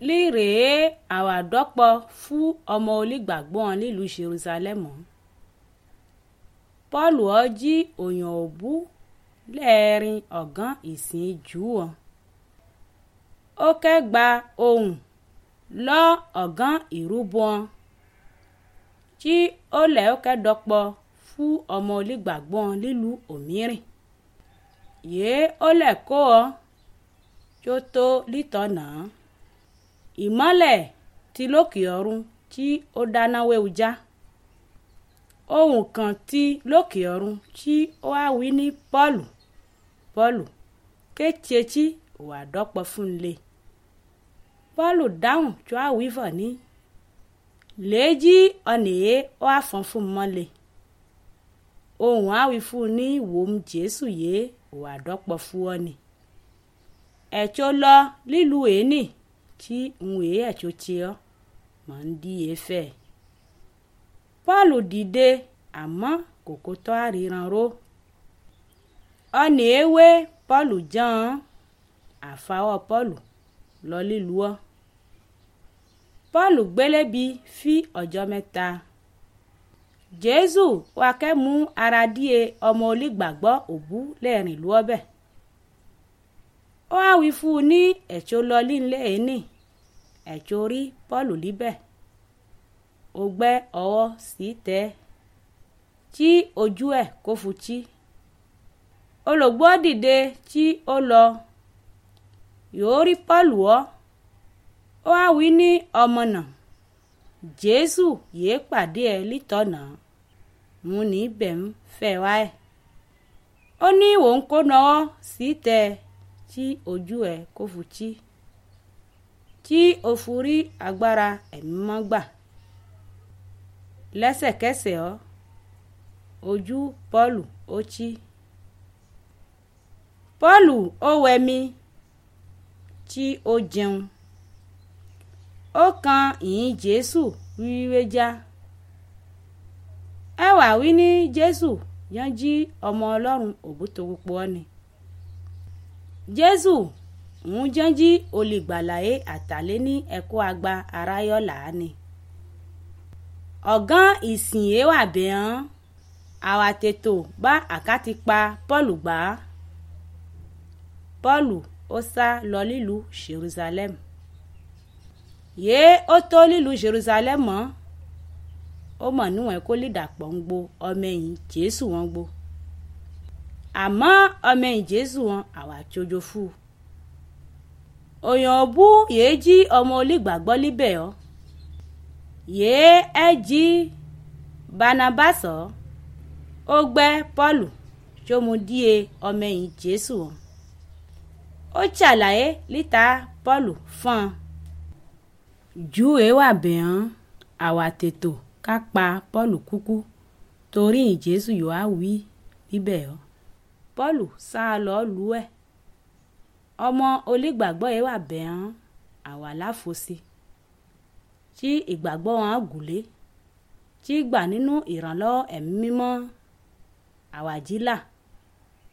lírèé àwàdọ́pọ̀ fún ọmọ onígbàgbọ́ nílùú Jerúsálẹ́mù. Pọ́ọ̀lù jí òyàn òbú lẹ́ẹ̀rin ọ̀gán ìsìn jù wọn. Ó kẹ́gba ohùn lọ ọ̀gán ìrúbọ wọn tí ó lẹ̀ ó kẹ́dọ́pọ̀ fún ọmọ onígbàgbọ́ nílùú òmírìn. Yèé ó lẹ̀ kó ọ tí ó tó lítọ̀nà. Ìmọ́lẹ̀ ti lókè ọ̀run tí ó dáná wéwu já. Ohùn kan ti lókè ọ̀run tí ó wá wí ní Pọ́ọ̀lù, Pọ́ọ̀lù, kétietí wà dọ́pọ̀ fún le. Pọ́ọ̀lù dáhùn tí ó wá wí fọ̀ ní, lèéjí ọ̀nìyé ó wá fọ́n fún mọ́le. Ohùn á wí fún ní wòm Jésù yé wà dọ́pọ̀ fún ọ ni. Ẹ̀tọ́ lọ lílu èénì tí ń wèé ẹ̀tọ́ ti ọ́ mọ̀ ń dí efẹ́. Pọ́ọ̀lù dìde àmọ́ kòkó tọ́ àríran ró. Ọ̀nì ewé Pọ́ọ̀lù jàn àfàwọ̀ Pọ́ọ̀lù lọ lílu ọ́. Pọ́ọ̀lù gbélébi fí ọjọ́ mẹ́ta. Jésù wá kẹ́ mú ara díẹ̀ ọmọ onígbàgbọ́ òbú lẹ́ẹ̀rìn lú ọbẹ̀. Ó wá wí fún un ní ẹ̀tọ́ lọ lílé èénì, ẹ̀tọ́ rí Pọ́ọ̀lù líbẹ̀. Ó gbẹ́ ọwọ́ sí tẹ́ tí ojú ẹ̀ kó futí. Olùgbọ́ dìde tí ó lọ yóò rí Pọ́ọ̀lù ọ́. Ó wá wí ní ọmọ náà, Jésù yéé pàdé ẹ lítọ̀nà mú ní ibẹ̀ ń fẹ́ wá ẹ̀. Ó ní òun kó nawọ́ sí tẹ́ tí ojú ẹ̀ kó futí tí ó furí agbára ẹ̀mí mọ́ gbà. Lẹ́sẹ̀kẹsẹ̀ ojú Pọ́ọ̀lù ó chí. Pọ́ọ̀lù ó wẹmi tí ó jẹun. Ó kan ìyìn Jésù wíwé já. Ẹ wá wí ní Jésù yán jí ọmọ Ọlọ́run òbútopọ̀ ni. Jésù ń jẹ́ jí olùgbàlàyé àtàlẹ́ ní ẹ̀kọ́ àgbà aráyọ́là ni. Ọ̀gán ìsìn yé wà bẹ́ẹ̀ àwa tètò bá àkátì pa Pọ́ọ̀lù gbà. Pọ́ọ̀lù ó sá lọ lílùú Jerúsálẹ́mù. Yéé ó tó lílùú Jerúsálẹ́mù mọ́. Ó mọ̀ níwọ̀n kó lè dàpọ̀ ń gbo ọmọ ẹ̀yìn Jésù wọn gbo. Àmọ́ ọmọ ẹ̀yìn Jésù wọn àwa tsojo fún. Òyàn òbú yéé jí ọmọ onígbàgbọ́ líbẹ̀ ọ́. Yéé ẹ jí Bánábásọ̀ ó gbẹ́ Pọ́ọ̀lù tó mú díẹ̀ ọmọ ẹ̀yìn Jésù wọn. Ó ṣàlàyé líta Pọ́ọ̀lù fún un. Júwe wà bẹ́ẹ̀ àwa tètò ká pa Pọ́ọ̀lù kúkú torí Jésù yóò á wí bíbẹ̀ ọ́. Pọ́ọ̀lù sá lọ lù ẹ́. Ọmọ onígbàgbọ́ yẹn wà bẹ́ẹ̀ àwa láfosí tí ìgbàgbọ́ wọn gùlé tí gbà nínú ìrànlọ́wọ́ ẹ̀mí mímọ́ àwa jílà.